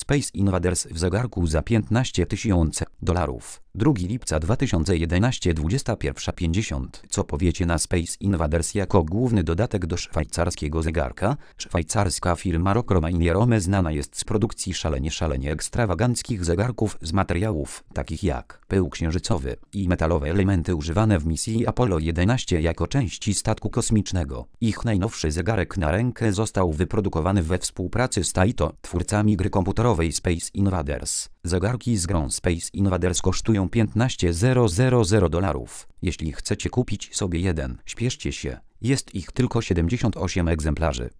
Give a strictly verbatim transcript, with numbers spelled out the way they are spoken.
Space Invaders w zegarku za piętnaście tysięcy dolarów. drugiego lipca dwa tysiące jedenastego, dwudziesta pierwsza pięćdziesiąt. Co powiecie na Space Invaders jako główny dodatek do szwajcarskiego zegarka? Szwajcarska firma Rockromainierome znana jest z produkcji szalenie szalenie ekstrawaganckich zegarków z materiałów takich jak pył księżycowy i metalowe elementy używane w misji Apollo jedenaście jako części statku kosmicznego. Ich najnowszy zegarek na rękę został wyprodukowany we współpracy z Taito, twórcami gry komputerowej Space Invaders. Zegarki z grą Space Invaders kosztują piętnaście tysięcy dolarów. Jeśli chcecie kupić sobie jeden, śpieszcie się. Jest ich tylko siedemdziesiąt osiem egzemplarzy.